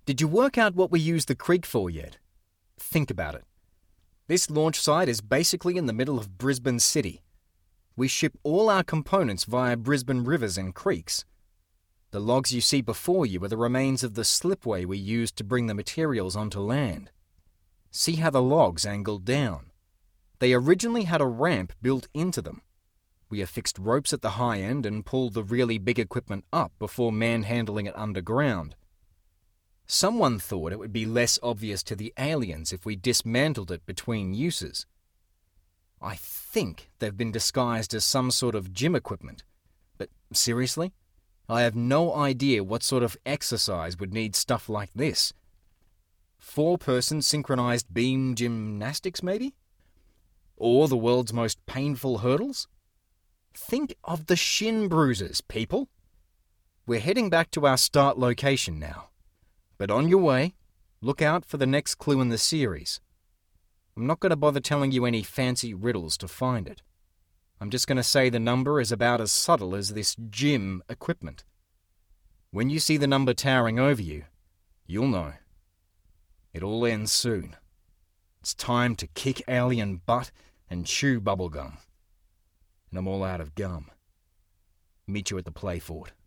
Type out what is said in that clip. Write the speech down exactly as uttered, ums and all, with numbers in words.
Did you work out what we use the creek for yet? Think about it. This launch site is basically in the middle of Brisbane City. We ship all our components via Brisbane rivers and creeks. The logs you see before you are the remains of the slipway we used to bring the materials onto land. See how the logs angled down. They originally had a ramp built into them. We affixed ropes at the high end and pulled the really big equipment up before manhandling it underground. Someone thought it would be less obvious to the aliens if we dismantled it between uses. I think they've been disguised as some sort of gym equipment. But seriously? I have no idea what sort of exercise would need stuff like this. Four-person synchronized beam gymnastics, maybe? Or the world's most painful hurdles? Think of the shin bruises, people. We're heading back to our start location now. But on your way, look out for the next clue in the series. I'm not going to bother telling you any fancy riddles to find it. I'm just going to say the number is about as subtle as this gym equipment. When you see the number towering over you, you'll know. It all ends soon. It's time to kick alien butt and chew bubblegum. And I'm all out of gum. Meet you at the play fort.